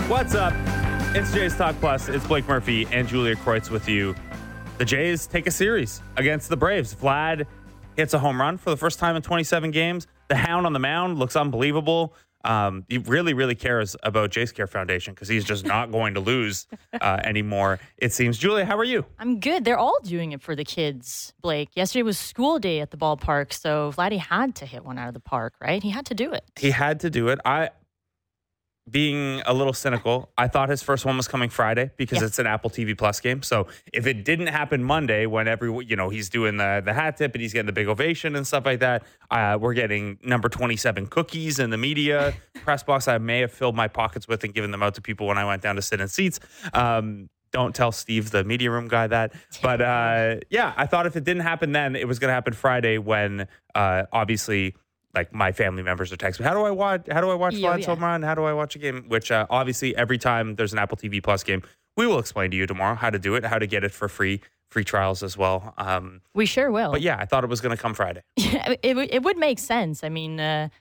What's up? It's Jays Talk Plus. It's Blake Murphy and Julia Kreutz with you. The Jays take a series against the Braves. Vlad hits a home run for the first time in 27 games. The Hound on the mound looks unbelievable. He really cares about Jays Care Foundation because he's just not going to lose anymore, it seems. Julia, how are you? I'm good. They're all doing it for the kids, Blake. Yesterday was school day at the ballpark, so Vladdy had to hit one out of the park, right? He had to do it. He had to do it. Being a little cynical, I thought his first one was coming Friday because it's an Apple TV Plus game. So if it didn't happen Monday when he's doing the hat tip and he's getting the big ovation and stuff like that, we're getting number 27 cookies in the media press box. I may have filled my pockets with and given them out to people when I went down to sit in seats. Don't tell Steve, the media room guy, that. But I thought if it didn't happen then, it was going to happen Friday when obviously, like, my family members are texting me, how do I watch Vlad's home run? How do I watch a game? Which obviously every time there's an Apple TV Plus game, we will explain to you tomorrow how to do it, how to get it for free trials as well. We sure will. But yeah, I thought it was going to come Friday. It would make sense. I mean,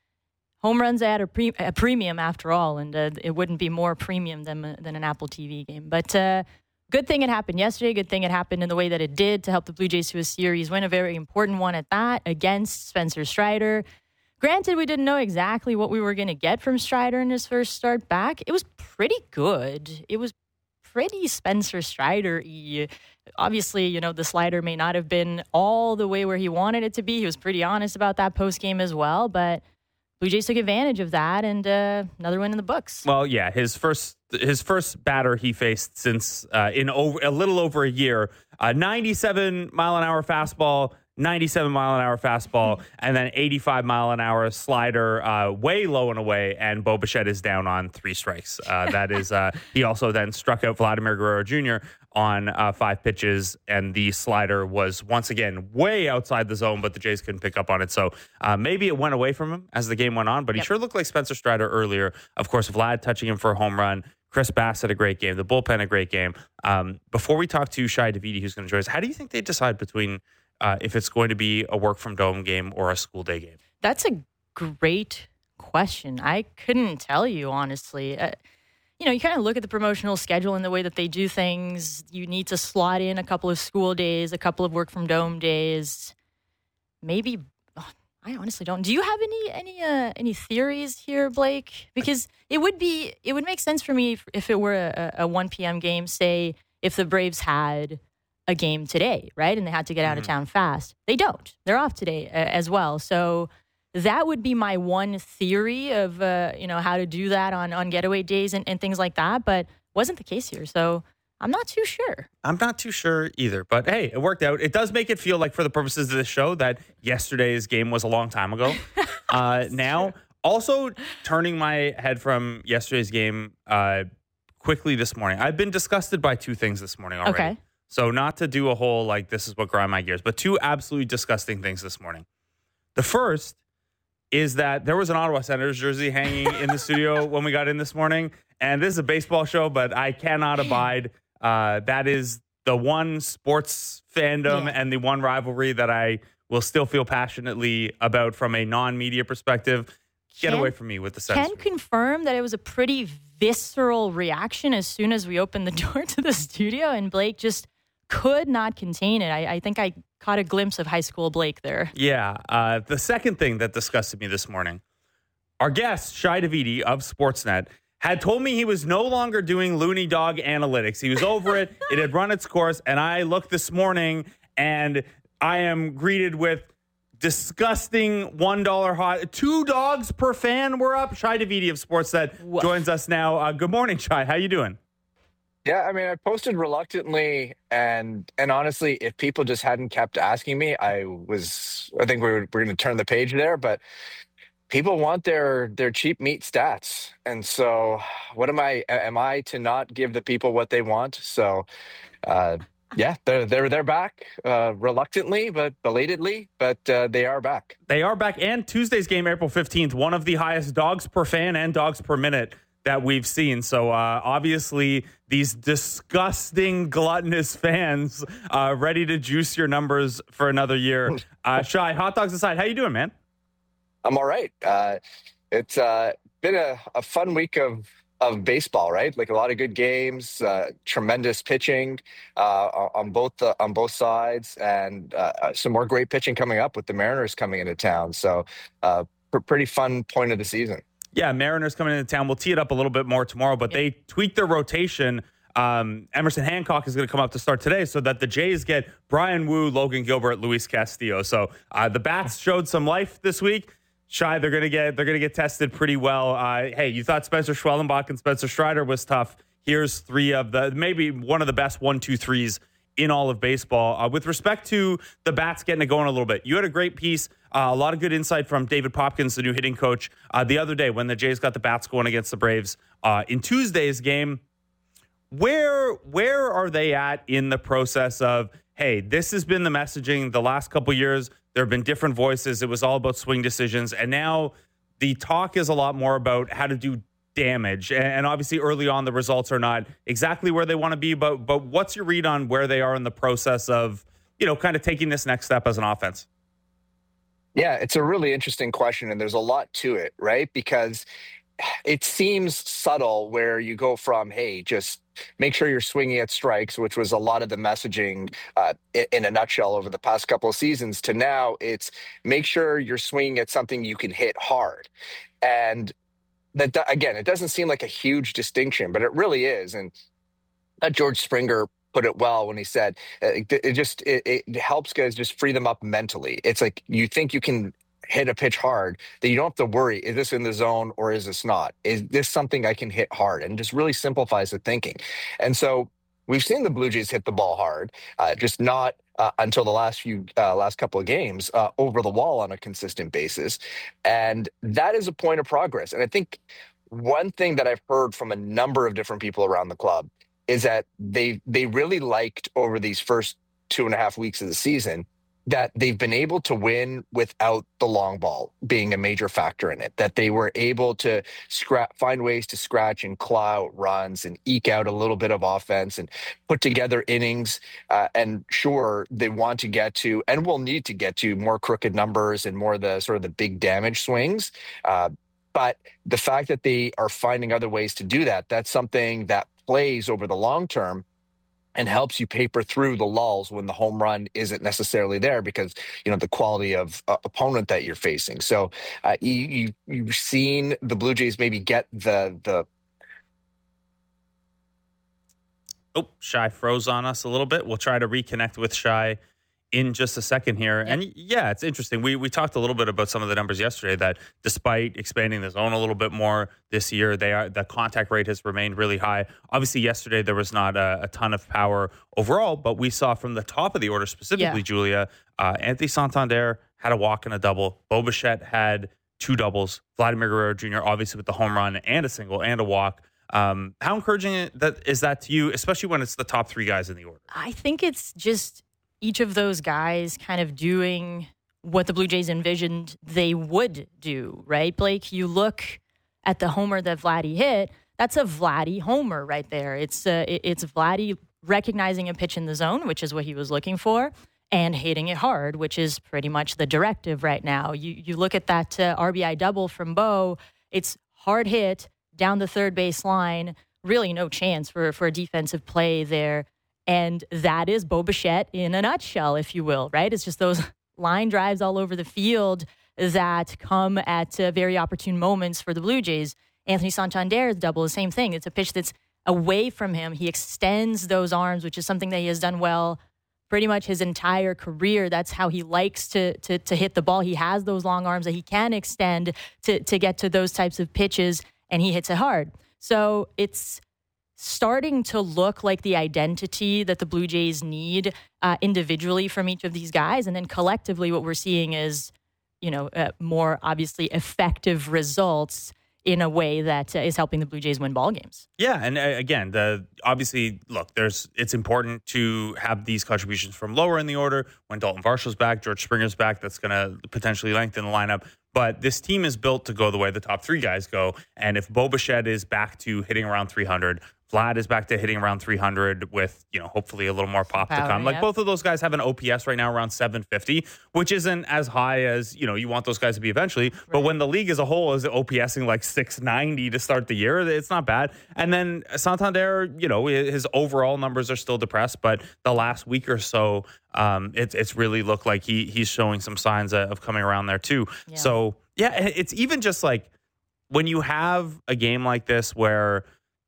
home runs at a premium after all, and it wouldn't be more premium than an Apple TV game. But good thing it happened yesterday. Good thing it happened in the way that it did to help the Blue Jays to a series win, a very important one at that, against Spencer Strider. Granted, we didn't know exactly what we were going to get from Strider in his first start back. It was pretty good. It was pretty Spencer Strider-y. Obviously, the slider may not have been all the way where he wanted it to be. He was pretty honest about that post-game as well, but Blue Jays took advantage of that, and another win in the books. Well, yeah, his first batter he faced since in a little over a year, 97-mile-an-hour fastball, 97-mile-an-hour fastball, and then 85-mile-an-hour slider, way low and away, and Bo Bichette is down on 3 strikes. That is, he also then struck out Vladimir Guerrero Jr. on 5 pitches, and the slider was once again way outside the zone, but the Jays couldn't pick up on it. So maybe it went away from him as the game went on, but he sure looked like Spencer Strider earlier. Of course, Vlad touching him for a home run. Chris Bassett, a great game. The bullpen, a great game. Before we talk to Shai Davidi, who's going to join us, how do you think they decide between if it's going to be a work from dome game or a school day game? That's a great question. I couldn't tell you, honestly. You kind of look at the promotional schedule and the way that they do things. You need to slot in a couple of school days, a couple of work from dome days. Maybe, I honestly don't. Do you have any theories here, Blake? Because it would make sense for me if it were a 1 p.m. game, say if the Braves had a game today, right? And they had to get out of town fast. They don't. They're off today as well. So that would be my one theory of, how to do that on getaway days and things like that. But wasn't the case here. So I'm not too sure. I'm not too sure either. But hey, it worked out. It does make it feel like, for the purposes of this show, that yesterday's game was a long time ago. Now, also turning my head from yesterday's game quickly this morning. I've been disgusted by 2 things this morning already. Okay. So not to do a whole, this is what grind my gears, but 2 absolutely disgusting things this morning. The first is that there was an Ottawa Senators jersey hanging in the studio when we got in this morning. And this is a baseball show, but I cannot abide. That is the one sports fandom and the one rivalry that I will still feel passionately about from a non-media perspective. Get away from me with the Senators. Can confirm that it was a pretty visceral reaction as soon as we opened the door to the studio, and Blake just could not contain it. I think I caught a glimpse of high school Blake there. Yeah. The second thing that disgusted me this morning, our guest, Shai Davidi of Sportsnet, had told me he was no longer doing Looney Dog analytics. He was over it. It had run its course. And I looked this morning and I am greeted with disgusting $1 hot. 2 dogs per fan were up. Shai Davidi of Sportsnet joins us now. Good morning, Shai. How you doing? Yeah, I mean, I posted reluctantly, and honestly, if people just hadn't kept asking me, I think we're going to turn the page there, but people want their cheap meat stats. And so what am I to not give the people what they want? So, yeah, they're back reluctantly, but belatedly, but they are back. They are back. And Tuesday's game, April 15th, one of the highest dogs per fan and dogs per minute that we've seen. So obviously these disgusting gluttonous fans ready to juice your numbers for another year. Shai, hot dogs aside, how you doing, man? I'm all right. It's been a fun week of of baseball, right? Like a lot of good games, tremendous pitching on both sides, and some more great pitching coming up with the Mariners coming into town. So, pretty fun point of the season. Yeah, Mariners coming into town. We'll tee it up a little bit more tomorrow, but they tweaked their rotation. Emerson Hancock is going to come up to start today so that the Jays get Brian Wu, Logan Gilbert, Luis Castillo. So the bats showed some life this week. Shy, they're going to get tested pretty well. Hey, you thought Spencer Schwellenbach and Spencer Strider was tough. Here's three of maybe one of the best 1-2-3s in all of baseball. With respect to the bats getting it going a little bit, you had a great piece, a lot of good insight from David Popkins, the new hitting coach, the other day when the Jays got the bats going against the Braves in Tuesday's game. Where are they at in the process of, hey, this has been the messaging the last couple years. There have been different voices. It was all about swing decisions. And now the talk is a lot more about how to do damage. And obviously early on, the results are not exactly where they want to be. But what's your read on where they are in the process of, kind of taking this next step as an offense? Yeah, it's a really interesting question. And there's a lot to it, right? Because it seems subtle where you go from, hey, just make sure you're swinging at strikes, which was a lot of the messaging in a nutshell over the past couple of seasons, to now it's make sure you're swinging at something you can hit hard. And that, again, it doesn't seem like a huge distinction, but it really is. And George Springer put it well when he said it helps guys just free them up mentally. It's like you think you can hit a pitch hard, that you don't have to worry, is this in the zone or is this not? Is this something I can hit hard? And just really simplifies the thinking. And so we've seen the Blue Jays hit the ball hard, just not until the last couple of games over the wall on a consistent basis. And that is a point of progress. And I think one thing that I've heard from a number of different people around the club is that they really liked over these first 2.5 weeks of the season that they've been able to win without the long ball being a major factor in it, that they were able to find ways to scratch and claw out runs and eke out a little bit of offense and put together innings. And sure, they want to get to, and will need to get to, more crooked numbers and more the sort of the big damage swings. But the fact that they are finding other ways to do that, that's something that plays over the long term and helps you paper through the lulls when the home run isn't necessarily there because, the quality of opponent that you're facing. So you've seen the Blue Jays maybe get the Oh, Shy froze on us a little bit. We'll try to reconnect with Shy in just a second here. Yeah. And yeah, it's interesting. We talked a little bit about some of the numbers yesterday that despite expanding the zone a little bit more this year, the contact rate has remained really high. Obviously, yesterday there was not a ton of power overall, but we saw from the top of the order, specifically, Julia, Anthony Santander had a walk and a double. Bo Bichette had 2 doubles. Vladimir Guerrero Jr., obviously with the home run and a single and a walk. How encouraging is that to you, especially when it's the top 3 guys in the order? I think it's just each of those guys kind of doing what the Blue Jays envisioned they would do, right? Blake, you look at the homer that Vladdy hit, that's a Vladdy homer right there. It's Vladdy recognizing a pitch in the zone, which is what he was looking for, and hitting it hard, which is pretty much the directive right now. You look at that RBI double from Bo, it's hard hit down the third base line, really no chance for a defensive play there. And that is Bo Bichette in a nutshell, if you will, right? It's just those line drives all over the field that come at very opportune moments for the Blue Jays. Anthony Santander's double, the same thing. It's a pitch that's away from him. He extends those arms, which is something that he has done well pretty much his entire career. That's how he likes to hit the ball. He has those long arms that he can extend to get to those types of pitches, and he hits it hard. So it's starting to look like the identity that the Blue Jays need individually from each of these guys. And then collectively what we're seeing is, more obviously effective results in a way that is helping the Blue Jays win ball games. Yeah, and again, obviously, look, it's important to have these contributions from lower in the order. When Dalton Varshall's back, George Springer's back, that's going to potentially lengthen the lineup. But this team is built to go the way the top 3 guys go. And if Bo Bichette is back to hitting around 300, Vlad is back to hitting around 300 with, hopefully a little more pop to Power, come. Like yep. both of those guys have an OPS right now around 750, which isn't as high as, you want those guys to be eventually. Right. But when the league as a whole is OPSing like 690 to start the year, it's not bad. And then Santander, his overall numbers are still depressed, but the last week or so, it's really looked like he's showing some signs of coming around there too. Yeah. So yeah, it's even just like when you have a game like this where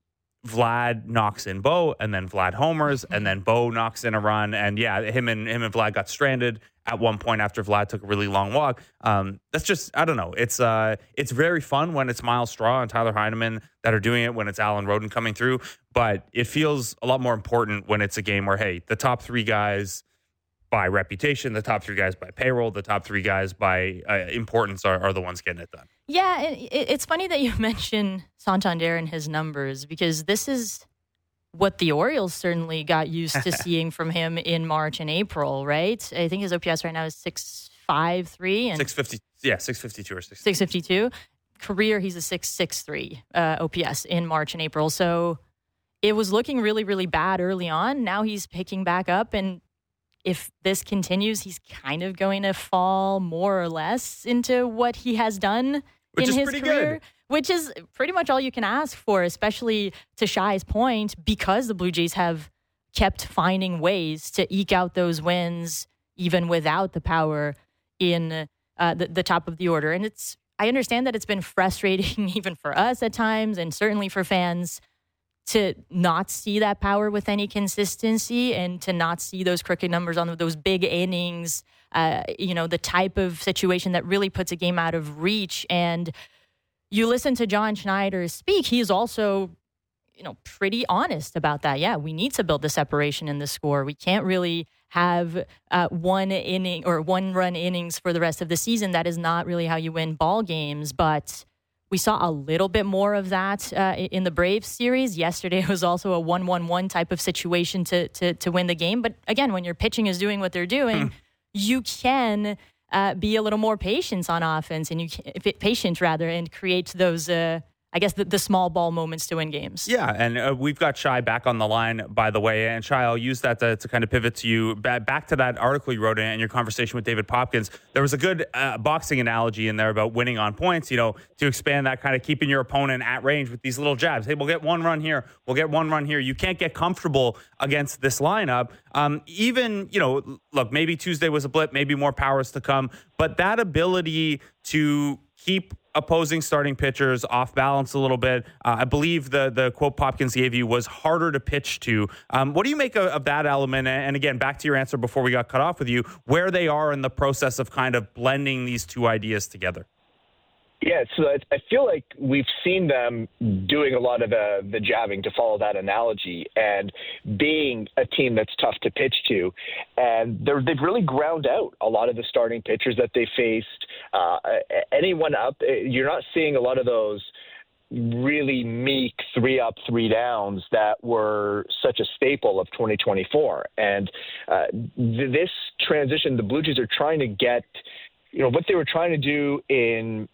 Vlad knocks in Bo, and then Vlad homers, and then Bo knocks in a run, and yeah, him and Vlad got stranded at one point after Vlad took a really long walk. That's just, I don't know. It's very fun when it's Miles Straw and Tyler Heineman that are doing it, when it's Alan Roden coming through, but it feels a lot more important when it's a game where, hey, the top three guys by reputation, the top three guys by payroll, the top three guys by importance are the ones getting it done. Yeah, it's funny that you mention Santander and his numbers, because this is what the Orioles certainly got used to seeing from him in March and April, right? I think his OPS right now is 653 and 650. Yeah, 652 or 652. Career, he's a 663 OPS in March and April. So it was looking really, really bad early on. Now he's picking back up, and if this continues, he's kind of going to fall more or less into what he has done in his career, which is pretty much all you can ask for, especially to Shai's point, because the Blue Jays have kept finding ways to eke out those wins even without the power in the top of the order. And I understand that it's been frustrating even for us at times, and certainly for fans, to not see that power with any consistency and to not see those crooked numbers on those big innings, the type of situation that really puts a game out of reach. And you listen to John Schneider speak, he's also, pretty honest about that. Yeah, we need to build the separation in the score. We can't really have one inning or one run innings for the rest of the season. That is not really how you win ball games, but we saw a little bit more of that in the Braves series. Yesterday was also a 1-1-1 type of situation to win the game. But again, when your pitching is doing what they're doing, you can be a little more patient on offense, and and create those, the small ball moments to win games. Yeah, and we've got Shai back on the line, by the way. And Shai, I'll use that to kind of pivot to you. Back to that article you wrote in your conversation with David Popkins. There was a good boxing analogy in there about winning on points, to expand that, kind of keeping your opponent at range with these little jabs. Hey, we'll get one run here. We'll get one run here. You can't get comfortable against this lineup. Even, look, maybe Tuesday was a blip, maybe more powers to come. But that ability to keep opposing starting pitchers off balance a little bit. I believe the quote Popkins gave you was harder to pitch to. What do you make of that element? And again, back to your answer before we got cut off with you, where they are in the process of kind of blending these two ideas together. Yeah, so I feel like we've seen them doing a lot of the jabbing, to follow that analogy, and being a team that's tough to pitch to. And they've really ground out a lot of the starting pitchers that they faced. Anyone up, you're not seeing a lot of those really meek 3-up, 3-downs that were such a staple of 2024. And this transition, the Blue Jays are trying to get, what they were trying to do in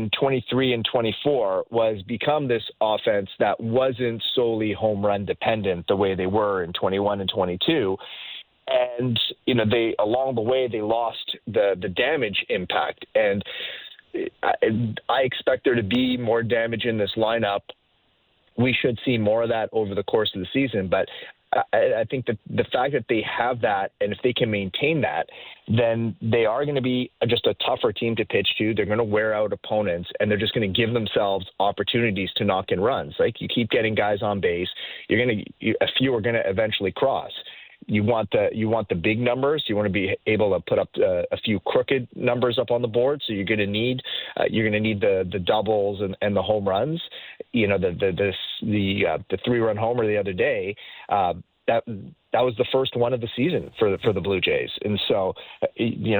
23 and 24 was become this offense that wasn't solely home run dependent the way they were in 21 and 22. And, they, along the way, they lost the damage impact. And I expect there to be more damage in this lineup. We should see more of that over the course of the season. But I think that the fact that they have that, and if they can maintain that, then they are going to be just a tougher team to pitch to. They're going to wear out opponents, and they're just going to give themselves opportunities to knock in runs. Like, you keep getting guys on base, a few are going to eventually cross. You want the big numbers. You want to be able to put up a few crooked numbers up on the board. So you're going to need the doubles and the home runs. The 3-run homer the other day. That was the first one of the season for the Blue Jays. And so, you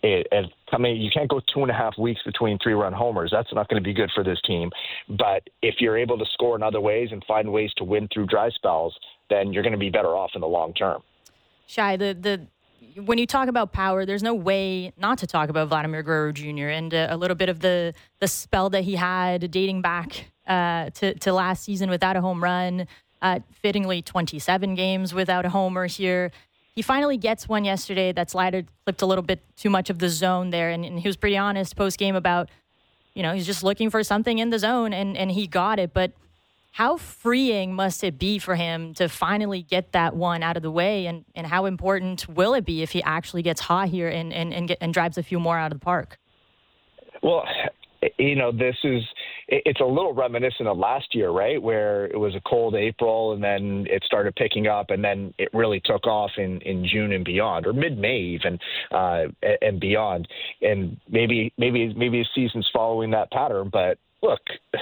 can't go 2.5 weeks between 3-run homers. That's not going to be good for this team. But if you're able to score in other ways and find ways to win through dry spells, then you're going to be better off in the long term. Shai, when you talk about power, there's no way not to talk about Vladimir Guerrero Jr. and a little bit of the spell that he had dating back to last season without a home run. Fittingly, 27 games without a homer here. He finally gets one yesterday. That slider clipped a little bit too much of the zone there, and he was pretty honest post-game about, he's just looking for something in the zone, and he got it. But how freeing must it be for him to finally get that one out of the way, and how important will it be if he actually gets hot here and drives a few more out of the park? Well, it's a little reminiscent of last year, right? Where it was a cold April and then it started picking up and then it really took off in June and beyond, or mid-May even, and beyond. And maybe a season's following that pattern. But look,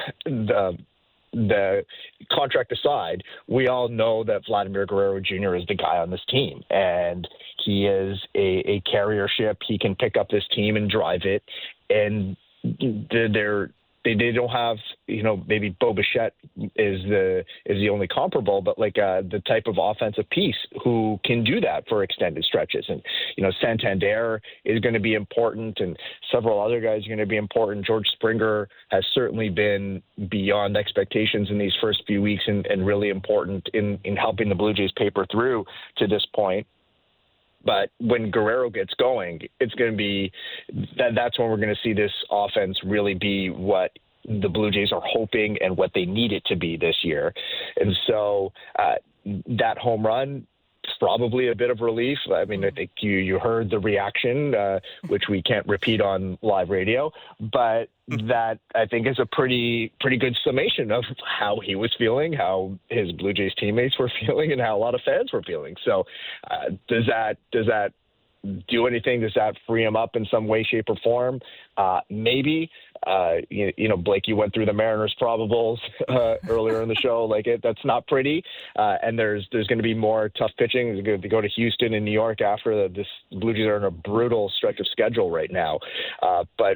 the contract aside, we all know that Vladimir Guerrero Jr. is the guy on this team, and he is a carrier ship. He can pick up this team and drive it. And they don't have, maybe Bo Bichette is the only comparable, but like the type of offensive piece who can do that for extended stretches. And, Santander is going to be important, and several other guys are going to be important. George Springer has certainly been beyond expectations in these first few weeks and really important in helping the Blue Jays paper through to this point. But when Guerrero gets going, it's going to be that's when we're going to see this offense really be what the Blue Jays are hoping and what they need it to be this year. And so that home run, probably a bit of relief. I mean, I think you heard the reaction, which we can't repeat on live radio, but that I think is a pretty good summation of how he was feeling, how his Blue Jays teammates were feeling, and how a lot of fans were feeling. So does that do anything? Does that free him up in some way, shape, or form? Maybe. Blake, you went through the Mariners probables earlier in the show. That's not pretty. And there's going to be more tough pitching. They go to Houston and New York after this. Blue Jays are in a brutal stretch of schedule right now. But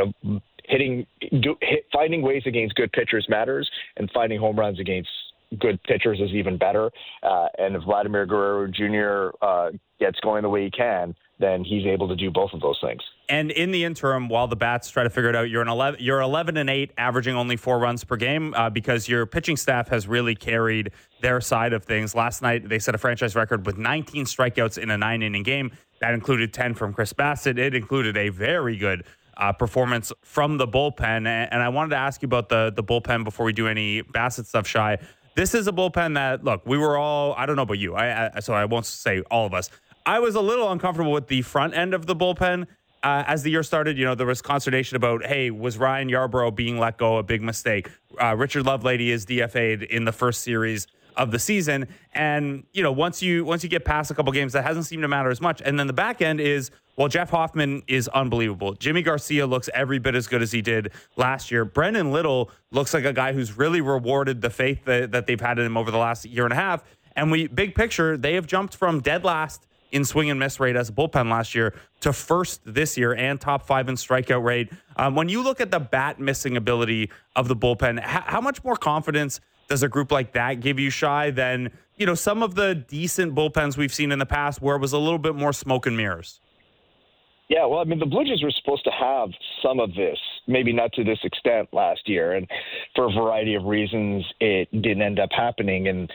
finding ways against good pitchers matters, and finding home runs against good pitchers is even better. And if Vladimir Guerrero Jr. Gets going the way he can, then he's able to do both of those things. And in the interim, while the bats try to figure it out, you're 11-8, averaging only 4 runs per game because your pitching staff has really carried their side of things. Last night, they set a franchise record with 19 strikeouts in a 9-inning game. That included 10 from Chris Bassitt. It included a very good performance from the bullpen. And I wanted to ask you about the bullpen before we do any Bassitt stuff, Shai. This is a bullpen that, look, we were all, I don't know about you, so I won't say all of us. I was a little uncomfortable with the front end of the bullpen. As the year started, there was consternation about, hey, was Ryan Yarbrough being let go a big mistake? Richard Lovelady is DFA'd in the first series of the season. And, once you get past a couple games, that hasn't seemed to matter as much. And then the back end is, well, Jeff Hoffman is unbelievable. Jimmy Garcia looks every bit as good as he did last year. Brendan Little looks like a guy who's really rewarded the faith that they've had in him over the last year and a half. And big picture, they have jumped from dead last in swing and miss rate as a bullpen last year to first this year and top 5 in strikeout rate. When you look at the bat missing ability of the bullpen, how much more confidence does a group like that give you, Shai, than some of the decent bullpens we've seen in the past where it was a little bit more smoke and mirrors? Yeah, well, I mean, the Blue Jays were supposed to have some of this, maybe not to this extent last year, and for a variety of reasons, it didn't end up happening. And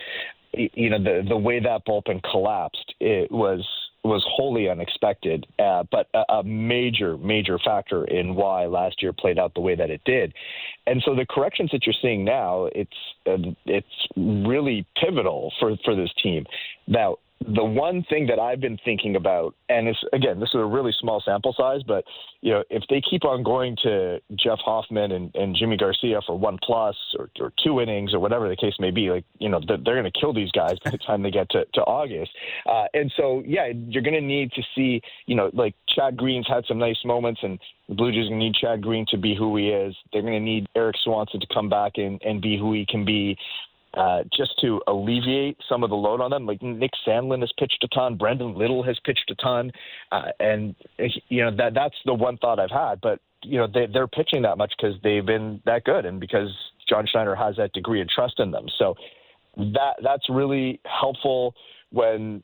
the way that bullpen collapsed, it was wholly unexpected, but a major factor in why last year played out the way that it did. And so the corrections that you're seeing now, it's really pivotal for this team. Now, the one thing that I've been thinking about, and this is a really small sample size, but if they keep on going to Jeff Hoffman and Jimmy Garcia for 1+ or 2 innings or whatever the case may be, they're going to kill these guys by the time they get to August. And so, you're going to need to see, Chad Green's had some nice moments, and the Blue Jays are going to need Chad Green to be who he is. They're going to need Eric Swanson to come back and be who he can be. Just to alleviate some of the load on them. Like Nick Sandlin has pitched a ton, Brendan Little has pitched a ton, and that's the one thought I've had. But they're pitching that much because they've been that good, and because John Schneider has that degree of trust in them. So that's really helpful when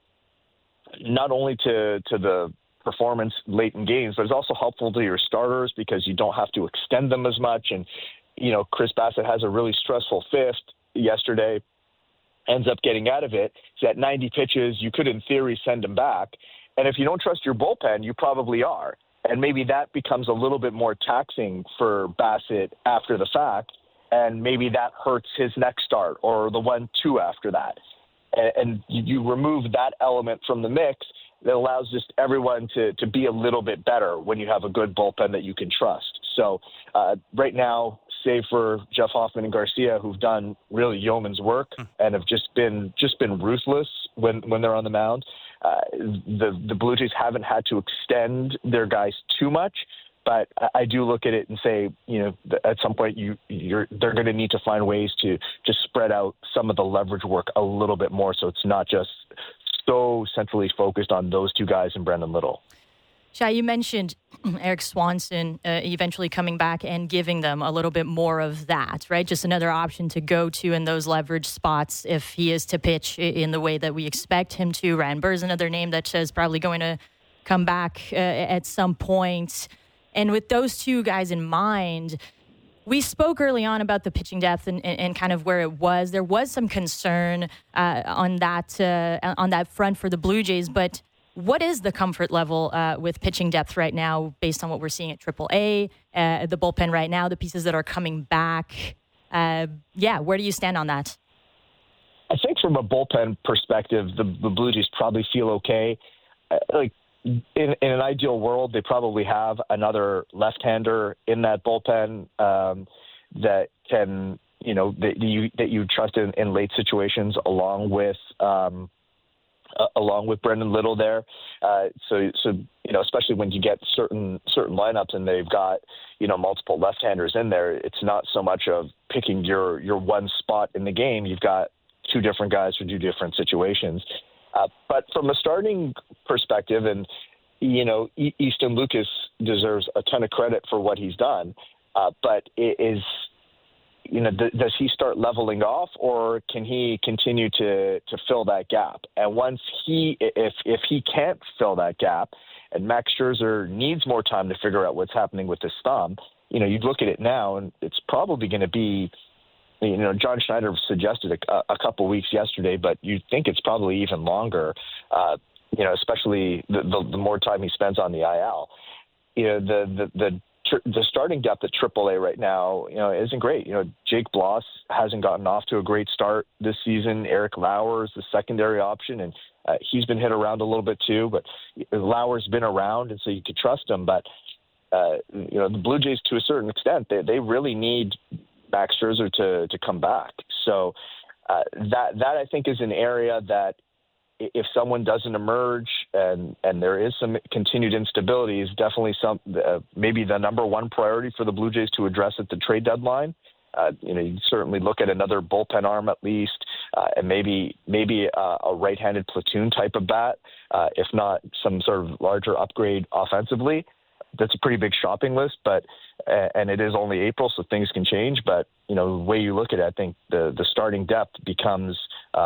not only to the performance late in games, but it's also helpful to your starters because you don't have to extend them as much. And Chris Bassitt has a really stressful fifth yesterday, ends up getting out of it is at 90 pitches, you could in theory send him back. And if you don't trust your bullpen, you probably are. And maybe that becomes a little bit more taxing for Bassitt after the fact. And maybe that hurts his next start or the 1-2 after that. And you remove that element from the mix, that allows just everyone to be a little bit better when you have a good bullpen that you can trust. So right now, save for Jeff Hoffman and Garcia, who've done really yeoman's work and have just been ruthless when they're on the mound, the Blue Jays haven't had to extend their guys too much. But I do look at it and say, at some point they're going to need to find ways to just spread out some of the leverage work a little bit more, so it's not just so centrally focused on those two guys and Brendan Little. Shai, you mentioned Eric Swanson eventually coming back and giving them a little bit more of that, right? Just another option to go to in those leverage spots if he is to pitch in the way that we expect him to. Ryan Burr's another name that is probably going to come back at some point. And with those two guys in mind, we spoke early on about the pitching depth and kind of where it was. There was some concern on that front for the Blue Jays, but what is the comfort level with pitching depth right now based on what we're seeing at AAA, the bullpen right now, the pieces that are coming back? Where do you stand on that? I think from a bullpen perspective, the Blue Jays probably feel okay. In an ideal world, they probably have another left-hander in that bullpen that can, that you trust in late situations, along with Brendan Little there. So especially when you get certain lineups and they've got multiple left-handers in there, it's not so much of picking your one spot in the game. You've got two different guys for two different situations. But from a starting perspective, and, Easton Lucas deserves a ton of credit for what he's done. But does he start leveling off, or can he continue to fill that gap? And once if he can't fill that gap, and Max Scherzer needs more time to figure out what's happening with his thumb, you'd look at it now, and it's probably going to be, John Schneider suggested a couple weeks yesterday, but you'd think it's probably even longer, especially the more time he spends on the IL. The starting depth at AAA right now, isn't great. Jake Bloss hasn't gotten off to a great start this season. Eric Lauer is the secondary option, and he's been hit around a little bit too, but Lauer's been around, and so you could trust him. But, the Blue Jays, to a certain extent, they really need Max Scherzer to come back. So that I think is an area that if someone doesn't emerge and there is some continued instability, is definitely maybe the number one priority for the Blue Jays to address at the trade deadline. You certainly look at another bullpen arm at least, and maybe a right-handed platoon type of bat, if not some sort of larger upgrade offensively. That's a pretty big shopping list, and it is only April, so things can change. But, the way you look at it, I think the starting depth becomes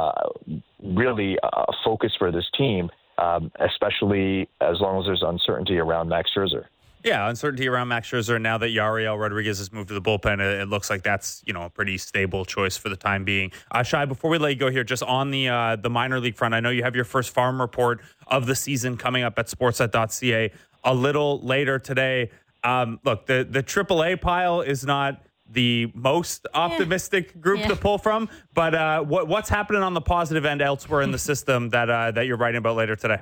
really a focus for this team, especially as long as there's uncertainty around Max Scherzer. Yeah, uncertainty around Max Scherzer. Now that Yariel Rodriguez has moved to the bullpen, it looks like that's a pretty stable choice for the time being. Shai, before we let you go here, just on the minor league front, I know you have your first farm report of the season coming up at sportsnet.ca a little later today. Look, the AAA pile is not the most optimistic group to pull from, but what's happening on the positive end elsewhere in the system that you're writing about later today?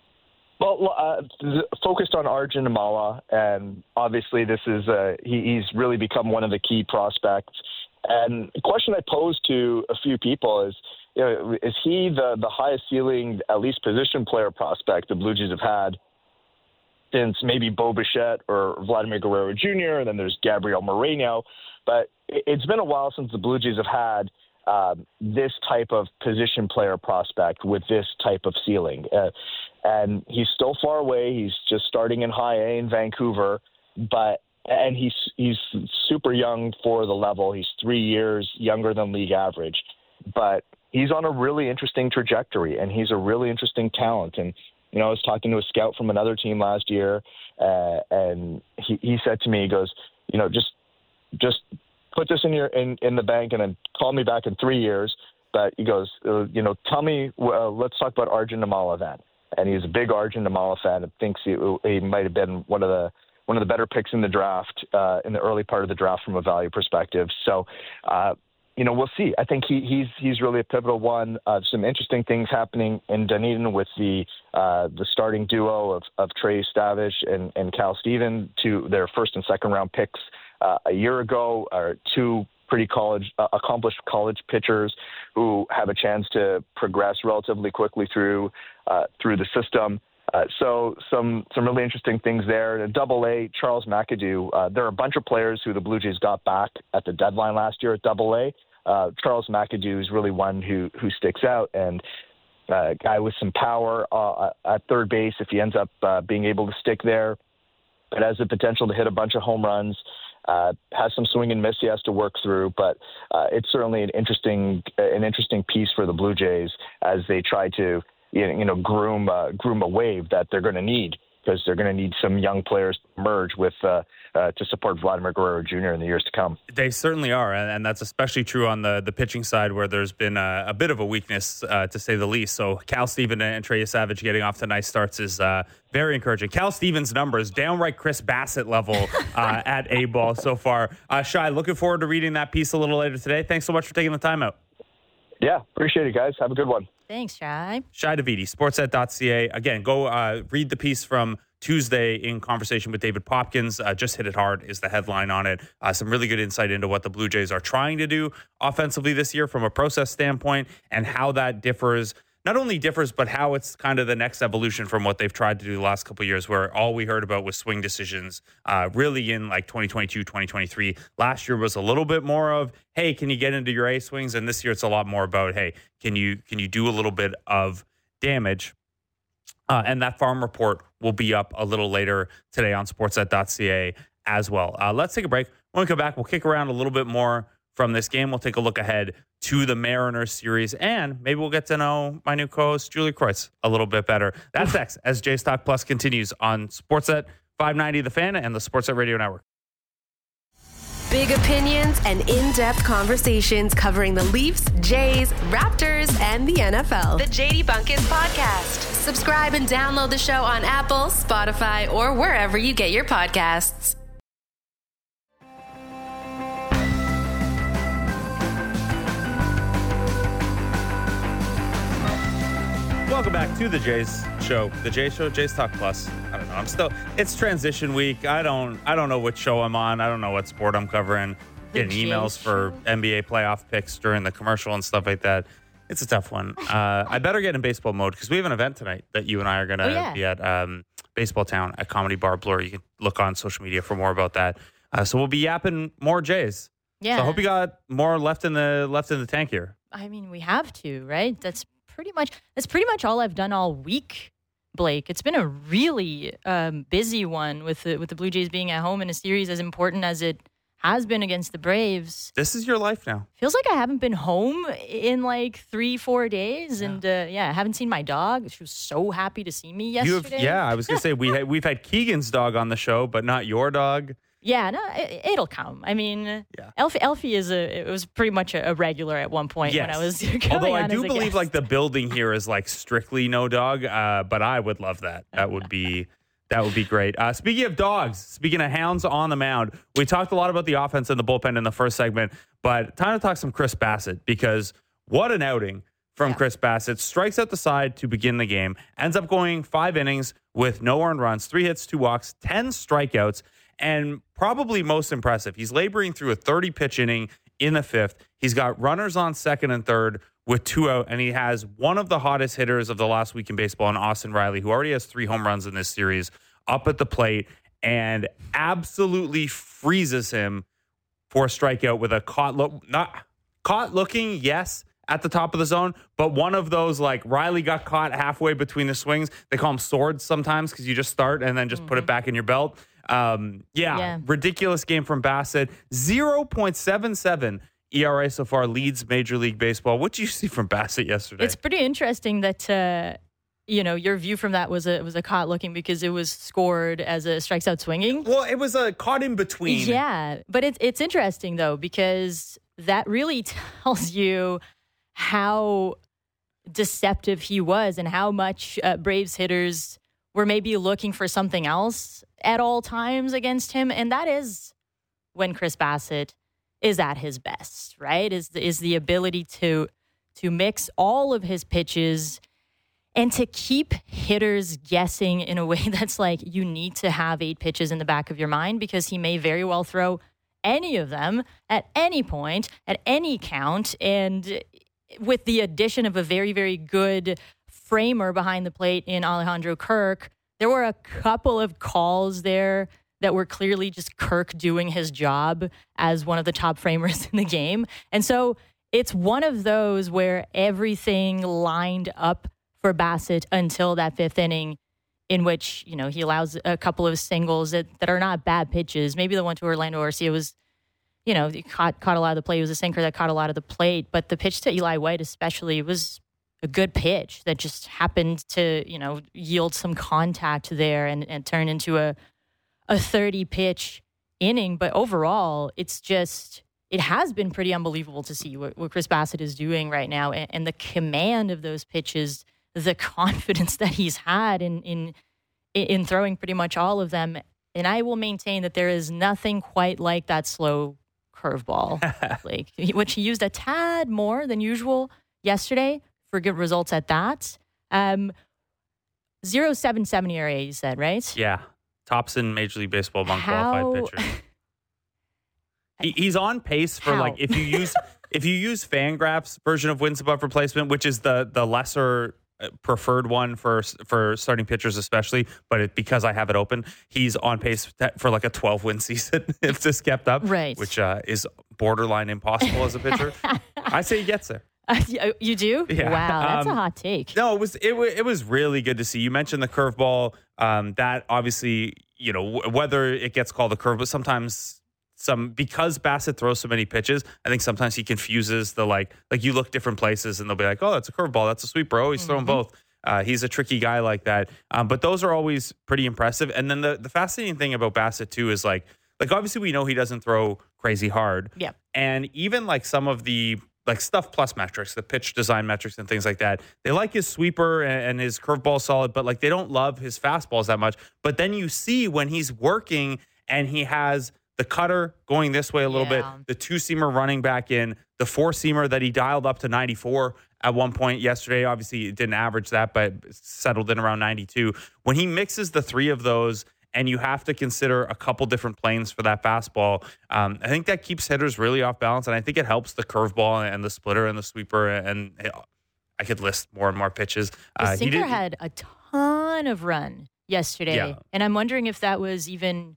Well, focused on Arjun Amala, and obviously this is he's really become one of the key prospects. And the question I posed to a few people is, is he the highest ceiling, at least position player prospect the Blue Jays have had since maybe Bo Bichette or Vladimir Guerrero Jr., and then there's Gabriel Moreno. But it's been a while since the Blue Jays have had this type of position player prospect with this type of ceiling. And he's still far away. He's just starting in high A in Vancouver, and he's super young for the level. He's 3 years younger than league average, but he's on a really interesting trajectory, and he's a really interesting talent. And I was talking to a scout from another team last year, and he said to me, he goes, just put this in the bank and then call me back in 3 years But he goes, tell me, let's talk about Arjun Nimala then. And he's a big Arjun Nimala fan and thinks he might have been one of the better picks in the draft, in the early part of the draft from a value perspective. So, we'll see. I think he's really a pivotal one. Some interesting things happening in Dunedin with the starting duo of Trey Stavish and Cal Steven, to their first and second round picks a year ago, are two pretty accomplished college pitchers who have a chance to progress relatively quickly through the system. So some really interesting things there. In Double-A, Charles McAdoo, there are a bunch of players who the Blue Jays got back at the deadline last year at Double-A. Charles McAdoo is really one who sticks out, and a guy with some power at third base if he ends up being able to stick there. It has the potential to hit a bunch of home runs. Has some swing and miss he has to work through, but it's certainly an interesting piece for the Blue Jays as they try to groom a wave that they're going to need, because they're going to need some young players to merge with to support Vladimir Guerrero Jr. in the years to come. They certainly are, and that's especially true on the pitching side, where there's been a bit of a weakness, to say the least. So Cal Steven and Trey Savage getting off to nice starts is very encouraging. Cal Steven's numbers, downright Chris Bassett level at A-ball so far. Shai, looking forward to reading that piece a little later today. Thanks so much for taking the time out. Yeah, appreciate it, guys. Have a good one. Thanks, Shai. Shai Davidi, sportsnet.ca. Again, go read the piece from Tuesday in conversation with David Popkins. Just Hit It Hard is the headline on it. Some really good insight into what the Blue Jays are trying to do offensively this year from a process standpoint, and how that not only differs, but how it's kind of the next evolution from what they've tried to do the last couple of years, where all we heard about was swing decisions really in like 2022, 2023. Last year was a little bit more of, hey, can you get into your A swings? And this year it's a lot more about, hey, can you do a little bit of damage? And that farm report will be up a little later today on sportsnet.ca as well. Let's take a break. When we come back, we'll kick around a little bit more from this game. We'll take a look ahead to the Mariners series, and maybe we'll get to know my new co-host, Julie Kreutz, a little bit better. That's next as Jays Talk Plus continues on Sportsnet 590 The Fan and the Sportsnet Radio Network. Big opinions and in-depth conversations covering the Leafs, Jays, Raptors, and the NFL. The JD Bunkis Podcast. Subscribe and download the show on Apple, Spotify, or wherever you get your podcasts. Welcome back to the Jays Show. The Jays Show, Jays Talk Plus. I don't know. It's transition week. I don't know what show I'm on. I don't know what sport I'm covering. Getting emails for NBA playoff picks during the commercial and stuff like that. It's a tough one. I better get in baseball mode, because we have an event tonight that you and I are going to be at Baseball Town at Comedy Bar Bloor. You can look on social media for more about that. So we'll be yapping more Jays. Yeah. So I hope you got more left in the tank here. I mean, we have to, right? That's pretty much all I've done all week, Blake. It's been a really busy one with the Blue Jays being at home in a series as important as it has been against the Braves. This is your life now. Feels like I haven't been home in like 3-4 days. Yeah. And I haven't seen my dog. She was so happy to see me yesterday. I was going to say, we've had Keegan's dog on the show, but not your dog. Yeah, no, it'll come. I mean, Elfie it was pretty much a regular at one point when I was coming Although I on do as a believe guest. like the building here is like strictly no dog, but I would love that. That would be great. Speaking of dogs, speaking of hounds on the mound, we talked a lot about the offense and the bullpen in the first segment, but time to talk some Chris Bassett, because what an outing from Chris Bassett. Strikes out the side to begin the game, ends up going 5 innings with no earned runs, 3 hits, 2 walks, 10 strikeouts. And probably most impressive, he's laboring through a 30-pitch inning in the 5th. He's got runners on second and third with 2 out, and he has one of the hottest hitters of the last week in baseball, in Austin Riley, who already has 3 home runs in this series, up at the plate and absolutely freezes him for a strikeout with a caught looking, yes, at the top of the zone, but one of those, like, Riley got caught halfway between the swings. They call them swords sometimes, because you just start and then just put it back in your belt. Ridiculous game from Bassett. 0.77 ERA so far, leads Major League Baseball. What did you see from Bassett yesterday? It's pretty interesting that your view from that was a caught looking, because it was scored as a strikes out swinging. Well, it was a caught in between. Yeah, but it's interesting though, because that really tells you how deceptive he was and how much Braves hitters were maybe looking for something else at all times against him. And that is when Chris Bassitt is at his best, right? Is the ability to mix all of his pitches and to keep hitters guessing in a way that's like you need to have 8 pitches in the back of your mind because he may very well throw any of them at any point, at any count. And with the addition of a very, very good framer behind the plate in Alejandro Kirk, there were a couple of calls there that were clearly just Kirk doing his job as one of the top framers in the game. And so it's one of those where everything lined up for Bassitt until that 5th inning, in which, you know, he allows a couple of singles that are not bad pitches. Maybe the one to Orlando Arcia was, you know, he caught a lot of the plate. It was a sinker that caught a lot of the plate. But the pitch to Eli White especially was a good pitch that just happened to, you know, yield some contact there and turn into a 30-pitch inning. But overall, it has been pretty unbelievable to see what Chris Bassitt is doing right now, and the command of those pitches, the confidence that he's had in throwing pretty much all of them. And I will maintain that there is nothing quite like that slow curveball, which he used a tad more than usual yesterday for good results at that. 0.77 ERA, you said, right? Yeah. Tops in Major League Baseball among qualified pitchers. He's on pace for like if you use Fangraph's version of wins above replacement, which is the lesser preferred one for starting pitchers especially, but because I have it open, he's on pace for like a 12-win season if this kept up, right? Which is borderline impossible as a pitcher. I say he gets there. You do? Yeah. Wow, that's a hot take. No, it was really good to see. You mentioned the curveball. That obviously, you know, whether it gets called a curve, but sometimes because Bassitt throws so many pitches, I think sometimes he confuses the like you look different places and they'll be like, oh, that's a curveball, that's a sweeper. Oh, he's throwing both. He's a tricky guy like that. But those are always pretty impressive. And then the fascinating thing about Bassitt too is like obviously we know he doesn't throw crazy hard. Yeah. And even like some of the like stuff plus metrics, the pitch design metrics and things like that, they like his sweeper and his curveball solid, but like they don't love his fastballs that much. But then you see when he's working and he has the cutter going this way a little bit, the 2-seamer running back in, the 4-seamer that he dialed up to 94 at one point yesterday. Obviously, it didn't average that, but settled in around 92. When he mixes the 3 of those, and you have to consider a couple different planes for that fastball, I think that keeps hitters really off balance, and I think it helps the curveball and the splitter and the sweeper, and I could list more and more pitches. The sinker had a ton of run yesterday, and I'm wondering if that was even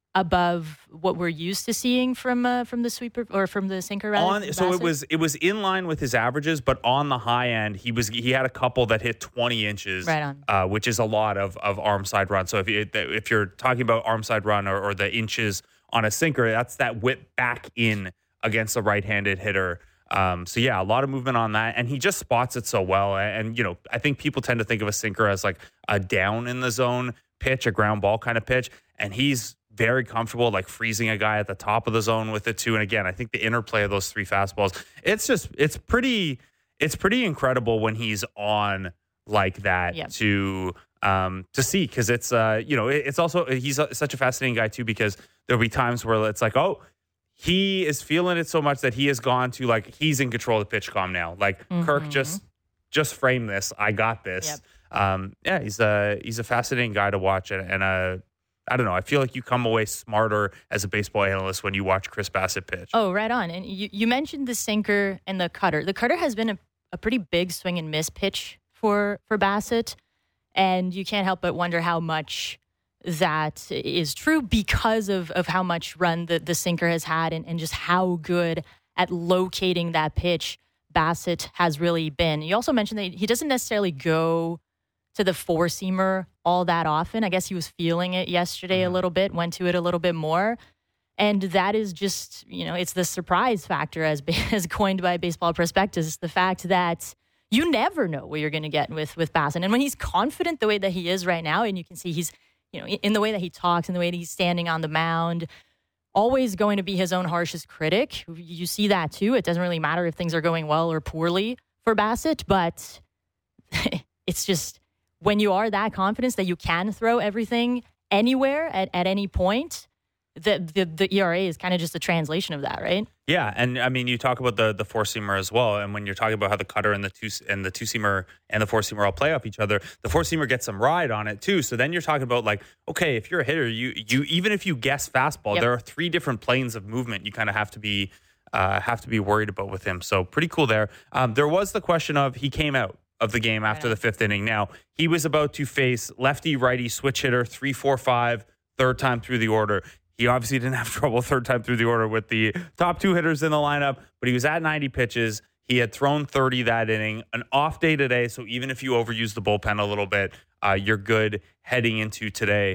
above what we're used to seeing from the sweeper or from the sinker. Rather, so it was in line with his averages, but on the high end, he had a couple that hit 20 inches, right on, which is a lot of arm side run. So if you're talking about arm side run or the inches on a sinker, that's that whip back in against a right-handed hitter. So yeah, a lot of movement on that, and he just spots it so well. And you know, I think people tend to think of a sinker as like a down in the zone pitch, a ground ball kind of pitch, and he's very comfortable like freezing a guy at the top of the zone with it too. And again, I think the interplay of those 3 fastballs, it's pretty incredible when he's on like that to see, because it's it's also, he's such a fascinating guy too, because there'll be times where it's like, oh, he is feeling it so much that he has gone to like he's in control of the pitch comm now. Like Kirk, just frame this. I got this. Yep. He's a fascinating guy to watch, and I don't know. I feel like you come away smarter as a baseball analyst when you watch Chris Bassitt pitch. Oh, right on. And you mentioned the sinker and the cutter. The cutter has been a pretty big swing and miss pitch for Bassitt, and you can't help but wonder how much that is true because of how much run the sinker has had and just how good at locating that pitch Bassitt has really been. You also mentioned that he doesn't necessarily go to the 4-seamer all that often. I guess he was feeling it yesterday a little bit, went to it a little bit more. And that is just, it's the surprise factor as coined by Baseball Prospectus, the fact that you never know what you're going to get with Bassitt. And when he's confident the way that he is right now, and you can see he's, in the way that he talks and the way that he's standing on the mound, always going to be his own harshest critic. You see that too. It doesn't really matter if things are going well or poorly for Bassett, but it's just when you are that confident that you can throw everything anywhere at any point, the ERA is kind of just a translation of that, right? Yeah, and I mean, you talk about the four seamer as well, and when you're talking about how the cutter and the two seamer and the four seamer all play off each other, the four seamer gets some ride on it too. So then you're talking about like, okay, if you're a hitter, you even if you guess fastball, there are 3 different planes of movement you kind of have to be worried about with him. So pretty cool there. There was the question of he came out of the game after the 5th inning. Now he was about to face lefty righty switch hitter 3-4-5 third time through the order. He obviously didn't have trouble third time through the order with the top 2 hitters in the lineup, but he was at 90 pitches. He had thrown 30 that inning, an off day today. So even if you overuse the bullpen a little bit, you're good heading into today.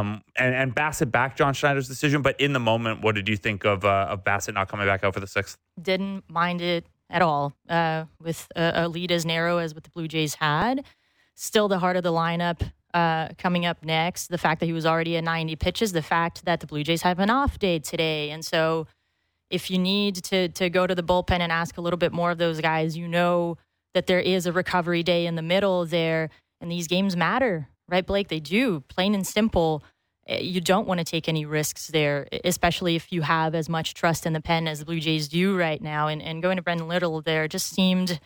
And Bassett backed John Schneider's decision, but in the moment, what did you think of Bassett not coming back out for the 6th? Didn't mind it at all with a lead as narrow as what the Blue Jays had. Still the heart of the lineup. Coming up next, the fact that he was already at 90 pitches, the fact that the Blue Jays have an off day today. And so if you need to go to the bullpen and ask a little bit more of those guys, you know that there is a recovery day in the middle there. And these games matter, right, Blake? They do, plain and simple. You don't want to take any risks there, especially if you have as much trust in the pen as the Blue Jays do right now. And going to Brendan Little there just seemed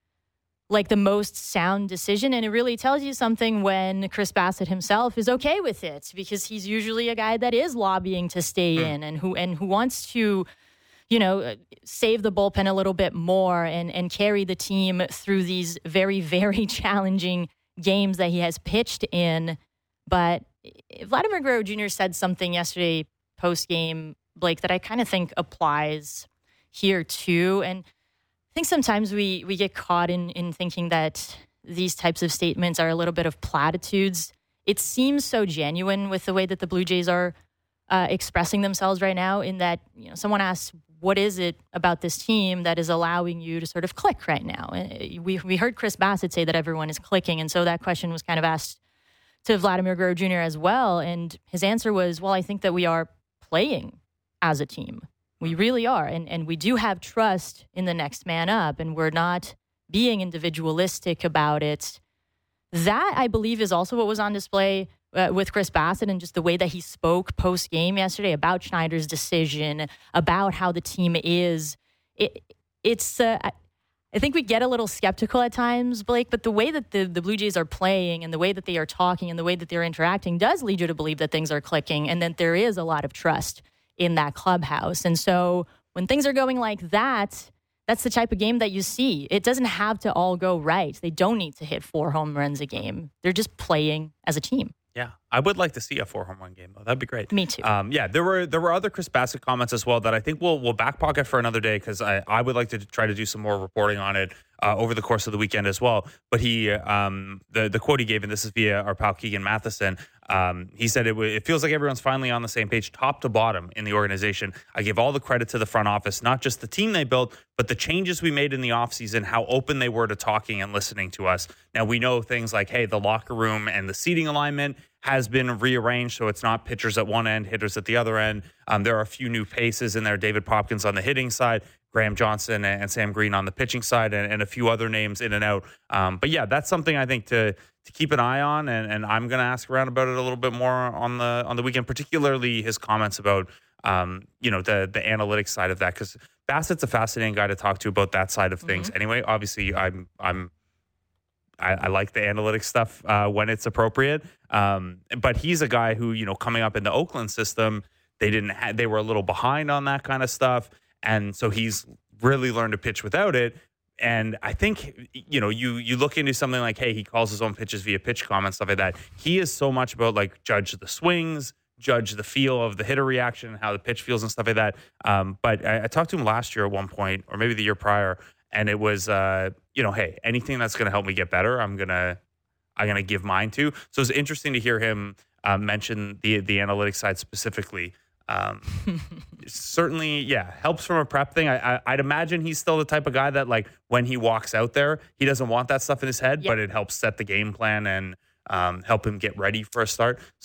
like the most sound decision. And it really tells you something when Chris Bassett himself is okay with it, because he's usually a guy that is lobbying to stay in and who wants to, save the bullpen a little bit more and carry the team through these very, very challenging games that he has pitched in. But Vladimir Guerrero Jr. said something yesterday post-game, Blake, that I kind of think applies here too. And I think sometimes we get caught in thinking that these types of statements are a little bit of platitudes. It seems so genuine with the way that the Blue Jays are expressing themselves right now, in that someone asks, what is it about this team that is allowing you to sort of click right now? And we heard Chris Bassett say that everyone is clicking, and so that question was kind of asked to Vladimir Guerrero Jr. as well, and his answer was, well, I think that we are playing as a team. We really are. And we do have trust in the next man up, and we're not being individualistic about it. That, I believe, is also what was on display with Chris Bassett, and just the way that he spoke post-game yesterday about Schneider's decision, about how the team is. I think we get a little skeptical at times, Blake, but the way that the Blue Jays are playing and the way that they are talking and the way that they're interacting does lead you to believe that things are clicking and that there is a lot of trust in that clubhouse. And so when things are going like that, that's the type of game that you see. It doesn't have to all go right. They don't need to hit 4 home runs a game. They're just playing as a team. Yeah, I would like to see a 4 home run game, though. That'd be great. Me too. Yeah, there were other Chris Bassett comments as well that I think we'll back pocket for another day, because I would like to try to do some more reporting on it over the course of the weekend as well. But he the quote he gave, and this is via our pal Keegan Matheson, he said it feels like everyone's finally on the same page, top to bottom in the organization. I give all the credit to the front office, not just the team they built, but the changes we made in the offseason, how open they were to talking and listening to us. Now, we know things like, hey, the locker room and the seating alignment has been rearranged, so it's not pitchers at one end, hitters at the other end. There are a few new faces in there. David Popkins on the hitting side, Graham Johnson and Sam Green on the pitching side, and a few other names in and out. But yeah, that's something I think to keep an eye on, and I'm going to ask around about it a little bit more on the weekend, particularly his comments about the analytics side of that, because Bassett's a fascinating guy to talk to about that side of things. Anyway, obviously I like the analytics stuff when it's appropriate. But he's a guy who, coming up in the Oakland system, they were a little behind on that kind of stuff. And so he's really learned to pitch without it. And I think, you look into something like, hey, he calls his own pitches via pitch comments, stuff like that. He is so much about judge the swings, judge the feel of the hitter reaction and how the pitch feels and stuff like that. But I talked to him last year at one point, or maybe the year prior, and it was, hey, anything that's going to help me get better, I'm gonna give mine to. So it's interesting to hear him mention the analytics side specifically. Certainly, yeah, helps from a prep thing. I'd imagine he's still the type of guy that, when he walks out there, he doesn't want that stuff in his head, but it helps set the game plan and help him get ready for a start. So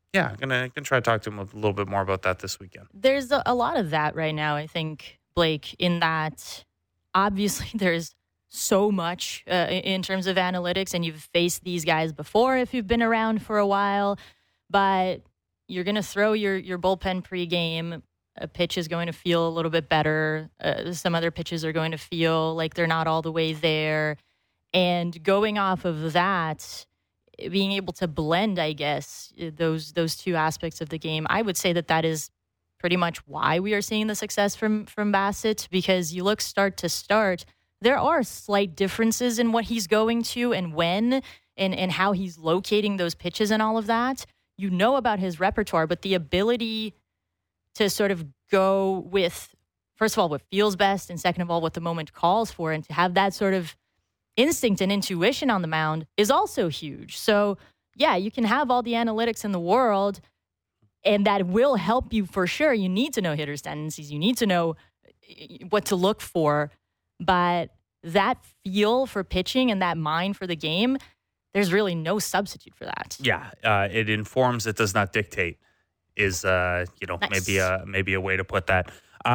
Yeah, I'm gonna try to talk to him a little bit more about that this weekend. There's a lot of that right now, I think, Blake, in that obviously there's so much in terms of analytics, and you've faced these guys before if you've been around for a while, but you're going to throw your bullpen pregame. A pitch is going to feel a little bit better. Some other pitches are going to feel like they're not all the way there. And going off of that, being able to blend, I guess, those two aspects of the game, I would say that is pretty much why we are seeing the success from Bassitt, because you look start to start, there are slight differences in what he's going to and when and how he's locating those pitches and all of that. You know about his repertoire, but the ability to sort of go with, first of all, what feels best, and second of all, what the moment calls for, and to have that sort of instinct and intuition on the mound is also huge. So, yeah, you can have all the analytics in the world, and that will help you for sure. You need to know hitters' tendencies. You need to know what to look for. But that feel for pitching and that mind for the game, there's really no substitute for that. Yeah, it informs, it does not dictate. Is nice. maybe a way to put that.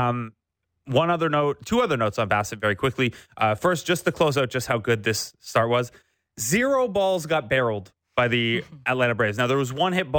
One other note, two other notes on Bassitt very quickly. First, just to close out just how good this start was. 0 balls got barreled by the Atlanta Braves. Now, there was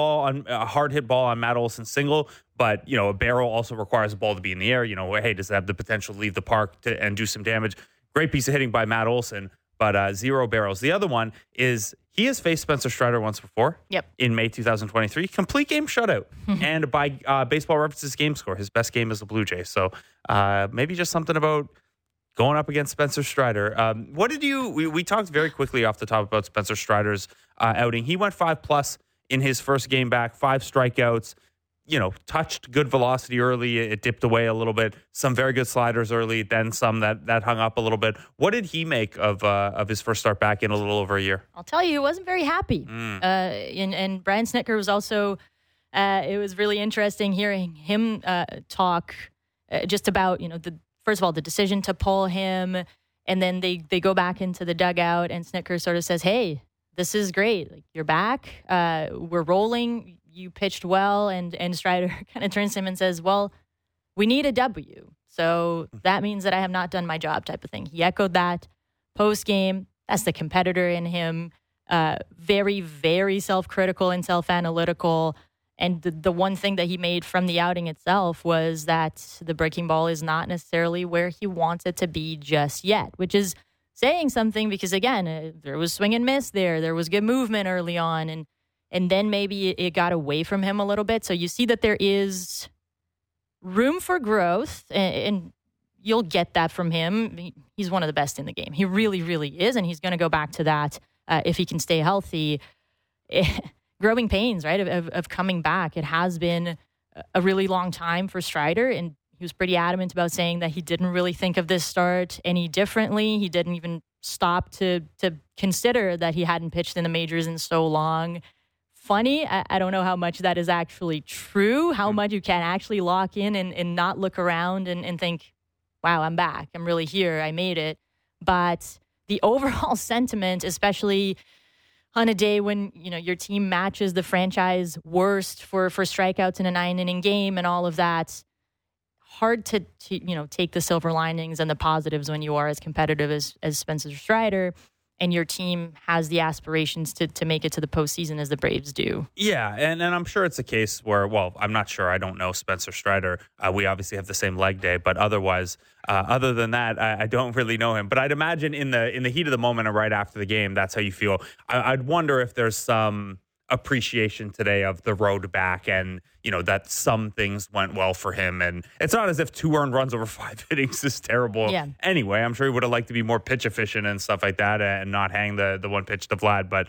a hard hit ball on Matt Olson's single, but, a barrel also requires a ball to be in the air. Hey, does it have the potential to leave the park and do some damage? Great piece of hitting by Matt Olson, but 0 barrels. The other one is he has faced Spencer Strider once before. Yep. In May 2023. Complete game shutout. And by Baseball Reference's game score, his best game is the Blue Jays. So maybe just something about going up against Spencer Strider. What did we talked very quickly off the top about Spencer Strider's outing. He went 5+ in his first game back, 5 strikeouts. Touched good velocity early. It dipped away a little bit. Some very good sliders early, then some that hung up a little bit. What did he make of his first start back in a little over a year? I'll tell you, he wasn't very happy. And Brian Snitker was also, it was really interesting hearing him talk just about, first of all, the decision to pull him. And then they go back into the dugout, and Snitker sort of says, hey, this is great. Like, you're back. We're rolling. You pitched well, and Strider kind of turns to him and says, well, we need a W. So that means that I have not done my job, type of thing. He echoed that post-game. That's the competitor in him. Very, very self-critical and self-analytical. And the one thing that he made from the outing itself was that the breaking ball is not necessarily where he wants it to be just yet, which is saying something because, again, there was swing and miss there. There was good movement early on, and then maybe it got away from him a little bit. So you see that there is room for growth, and you'll get that from him. He's one of the best in the game. He really, really is, and he's going to go back to that if he can stay healthy. Growing pains, right, of coming back. It has been a really long time for Strider, and he was pretty adamant about saying that he didn't really think of this start any differently. He didn't even stop to consider that he hadn't pitched in the majors in so long. Funny, I don't know how much that is actually true, how much you can actually lock in and not look around and think, wow, I'm back. I'm really here. I made it. But the overall sentiment, especially on a day when, your team matches the franchise worst for strikeouts in a 9-inning game and all of that, hard to take the silver linings and the positives when you are as competitive as Spencer Strider and your team has the aspirations to make it to the postseason as the Braves do. Yeah, and I'm sure it's a case where, well, I'm not sure. I don't know Spencer Strider. We obviously have the same leg day, but otherwise, other than that, I don't really know him. But I'd imagine in the heat of the moment or right after the game, that's how you feel. I'd wonder if there's some appreciation today of the road back and, that some things went well for him. And it's not as if 2 earned runs over 5 innings is terrible. Yeah. Anyway, I'm sure he would have liked to be more pitch efficient and stuff like that and not hang the one pitch to Vlad. But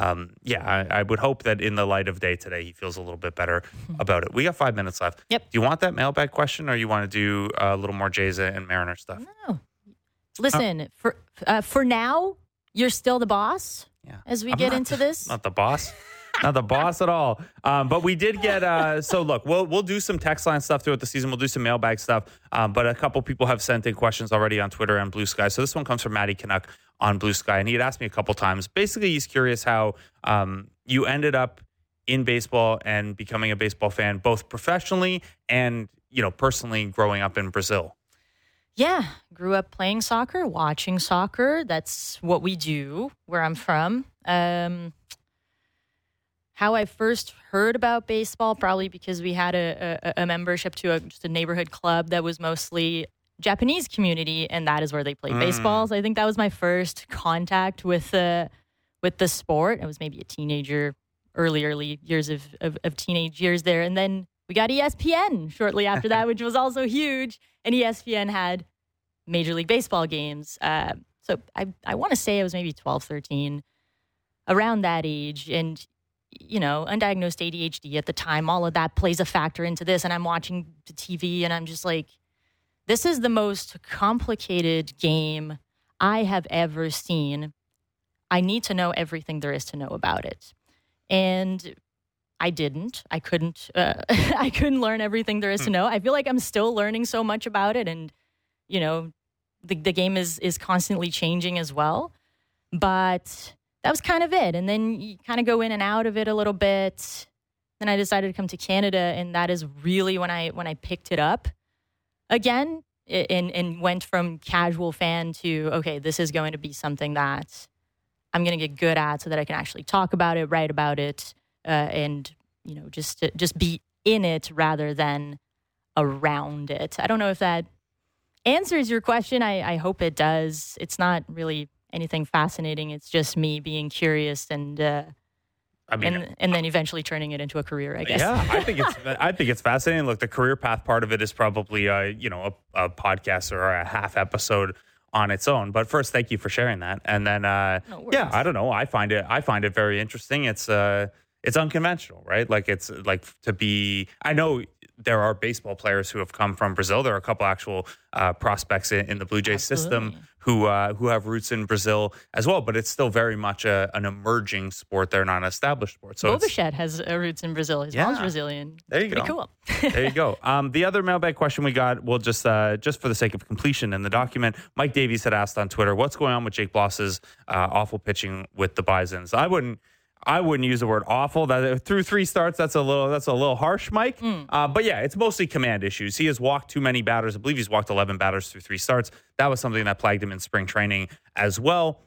I would hope that in the light of day today, he feels a little bit better about it. We got 5 minutes left. Yep. Do you want that mailbag question or you want to do a little more Jays and Mariner stuff? No. Listen, for now, you're still the boss as we get into this. Not the boss. Not the boss at all. But we did get, so look, we'll do some text line stuff throughout the season. We'll do some mailbag stuff. But a couple people have sent in questions already on Twitter and Blue Sky. So this one comes from Matty Canuck on Blue Sky. And he had asked me a couple times. Basically, he's curious how you ended up in baseball and becoming a baseball fan, both professionally and, personally growing up in Brazil? Yeah, grew up playing soccer, watching soccer. That's what we do where I'm from. How I first heard about baseball, probably because we had a membership to just a neighborhood club that was mostly Japanese community, and that is where they play baseball. So I think that was my first contact with the sport. I was maybe a teenager, early years of teenage years there. And then we got ESPN shortly after that, which was also huge. And ESPN had Major League Baseball games. So I want to say I was maybe 12, 13, around that age. And, undiagnosed ADHD at the time, all of that plays a factor into this. And I'm watching the TV and I'm just like, this is the most complicated game I have ever seen. I need to know everything there is to know about it. And I didn't. I couldn't learn everything there is to know. I feel like I'm still learning so much about it. And, the game is constantly changing as well. But that was kind of it. And then you kind of go in and out of it a little bit. Then I decided to come to Canada. And that is really when I picked it up again and went from casual fan to, okay, this is going to be something that I'm going to get good at so that I can actually talk about it, write about it, and, just be in it rather than around it. I don't know if that answers your question. I hope it does. It's not really anything fascinating. It's just me being curious and then eventually turning it into a career, I guess. Yeah, I think it's fascinating. Look, the career path part of it is probably a podcast or a half episode on its own. But first, thank you for sharing that. And then, I don't know. I find it very interesting. It's unconventional, right? Like it's like to be. I know there are baseball players who have come from Brazil. There are a couple actual prospects in the Blue Jays system who have roots in Brazil as well. But it's still very much an emerging sport. They're not an established sport. So Bobichet has roots in Brazil. His mom's Brazilian. There you go. Pretty cool. There you go. The other mailbag question we got, we'll just for the sake of completion in the document, Mike Davies had asked on Twitter, what's going on with Jake Bloss's awful pitching with the Bisons? I wouldn't use the word awful. That through 3 starts, that's a little harsh, Mike. But yeah, it's mostly command issues. He has walked too many batters. I believe he's walked 11 batters through 3 starts. That was something that plagued him in spring training as well.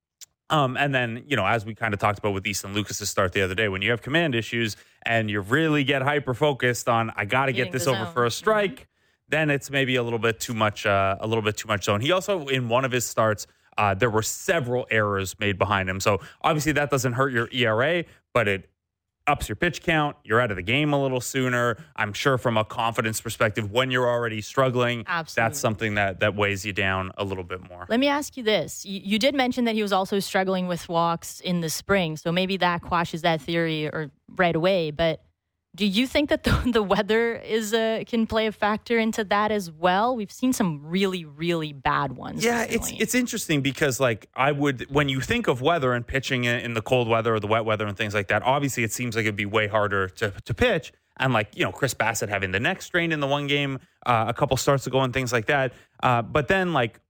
And then, as we kind of talked about with Easton Lucas's start the other day, when you have command issues and you really get hyper focused on, I got to get this over for a strike, then it's maybe a little bit too much zone. He also, in one of his starts, there were several errors made behind him. So obviously that doesn't hurt your ERA, but it ups your pitch count. You're out of the game a little sooner. I'm sure from a confidence perspective, when you're already struggling, that's something that weighs you down a little bit more. Let me ask you this. You did mention that he was also struggling with walks in the spring. So maybe that quashes that theory or right away. But do you think that the weather can play a factor into that as well? We've seen some really, really bad ones. Yeah, recently. it's interesting because when you think of weather and pitching in the cold weather or the wet weather and things like that, obviously it seems like it'd be way harder to pitch. And Chris Bassett having the neck strain in the one game a couple starts ago and things like that. But then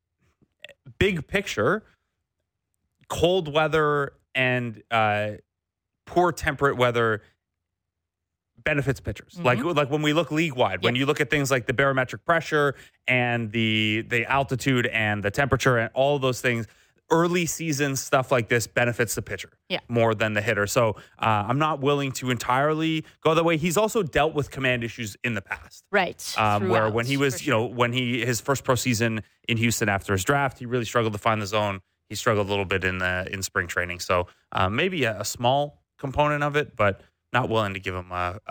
big picture, cold weather and poor temperate weather benefits pitchers. Mm-hmm. Like when we look league wide, when you look at things like the barometric pressure and the altitude and the temperature and all of those things, early season stuff like this benefits the pitcher more than the hitter. So I'm not willing to entirely go that way. He's also dealt with command issues in the past. Right. Where when he was, his first pro season in Houston after his draft, he really struggled to find the zone. He struggled a little bit in spring training. So maybe a small component of it, but not willing to give him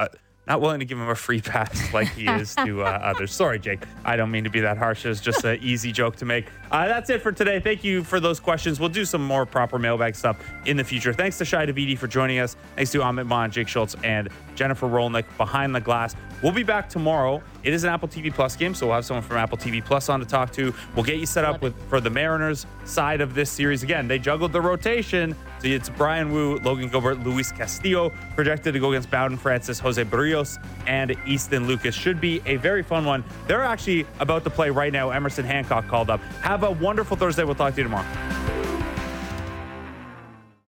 a free pass like he is to others. Sorry, Jake. I don't mean to be that harsh. It was just an easy joke to make. That's it for today. Thank you for those questions. We'll do some more proper mailbag stuff in the future. Thanks to Shai Davidi for joining us. Thanks to Amit Mon, Jake Schultz, and Jennifer Rolnick behind the glass. We'll be back tomorrow. It is an Apple TV Plus game, so we'll have someone from Apple TV Plus on to talk to. We'll get you set up for the Mariners side of this series. Again, they juggled the rotation. So it's Brian Wu, Logan Gilbert, Luis Castillo, projected to go against Bowden Francis, Jose Barrios, and Easton Lucas. Should be a very fun one. They're actually about to play right now. Emerson Hancock called up. Have a wonderful Thursday. We'll talk to you tomorrow.